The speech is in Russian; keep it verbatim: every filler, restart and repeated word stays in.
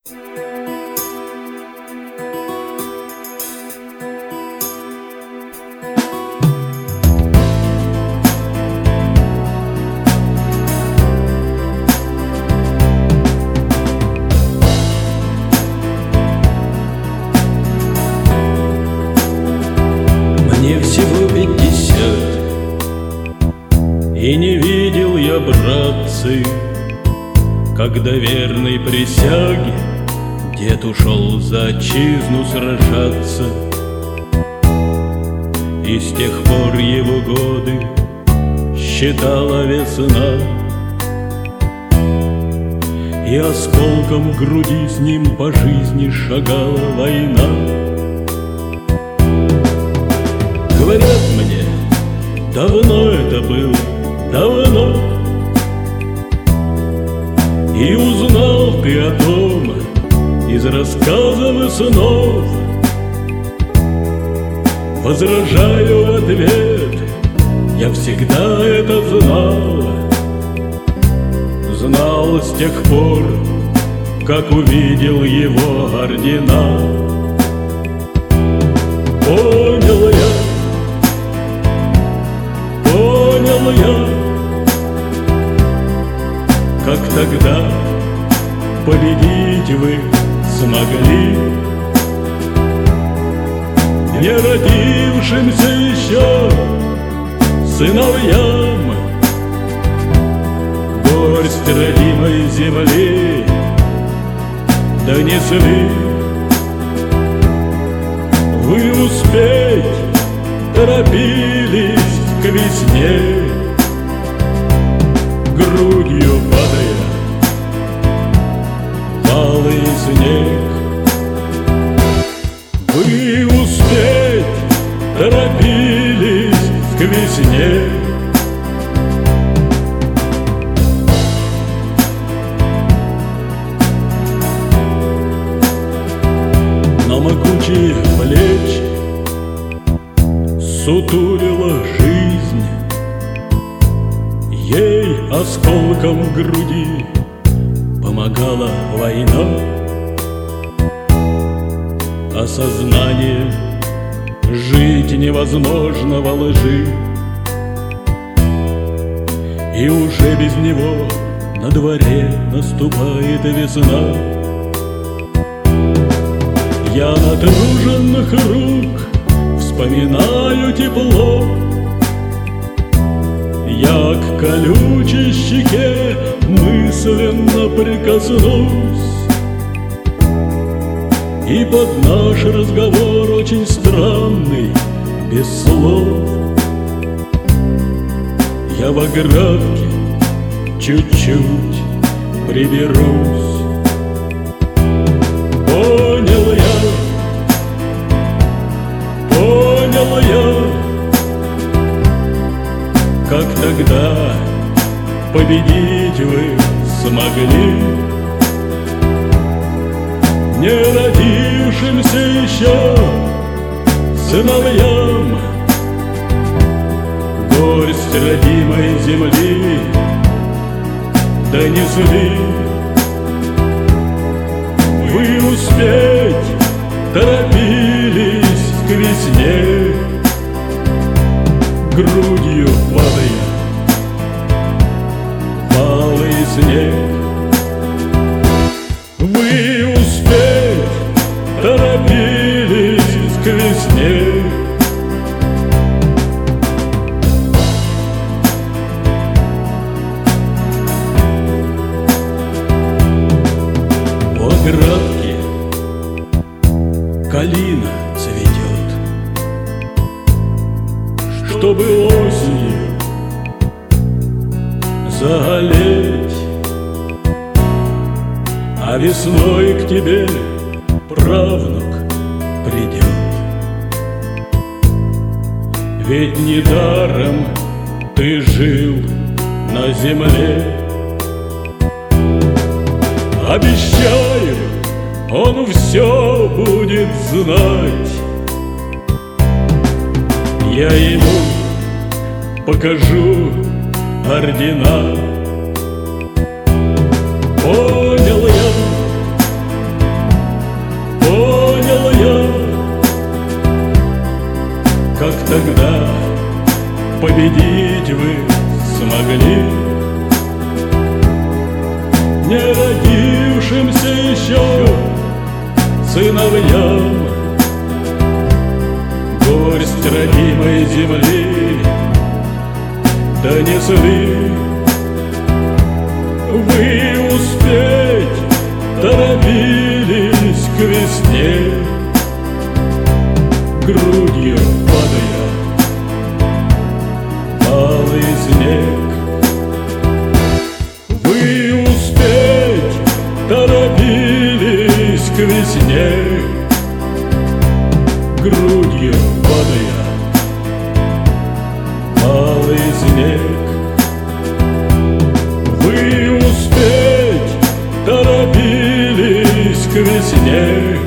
Мне всего пятьдесят, и не видел я, братцы, когда верной присяге дед ушел за отчизну сражаться. И с тех пор его годы считала весна, и осколком груди с ним по жизни шагала война. Говорят мне, давно это было, давно, и узнал ты о том из рассказов и снов. Возражаю в ответ, я всегда это знал, знал с тех пор, как увидел его ордена. Понял я, понял я, как тогда победить вы смогли, не родившимся еще сыновьям горсть родимой земли донесли. Вы успеть торопились к весне, грудью падая малый снег. Вы успеть торопились к весне, на могучие плечи сутулила жизнь, ей осколком груди помогала война. Осознание жить невозможно во лжи, и уже без него на дворе наступает весна. Я натруженных рук вспоминаю тепло, я к колючей щеке мысленно прикоснусь, и под наш разговор очень странный, без слов, я в оградке чуть-чуть приберусь. Понял я, понял я, как тогда победить вы смогли, не родившимся еще сыновьям горсть родимой земли донесли. Вы успеть торопились к весне, грудью падая малый снег. Вы успеть торопились к весне, в оградке калина цветет, чтобы осенью заголеть, а весной к тебе правнук придет. Ведь недаром ты жил на земле. Обещаю, он все будет знать. Я ему покажу ордена. Понял я, тогда победить вы смогли? Не родившимся еще сыновьям горсть родимой земли донесли. Вы успеть торопились к весне, грудью падая алый снег. Вы успеть торопились к весне, грудью падая алый снег. Вы успеть торопились к весне,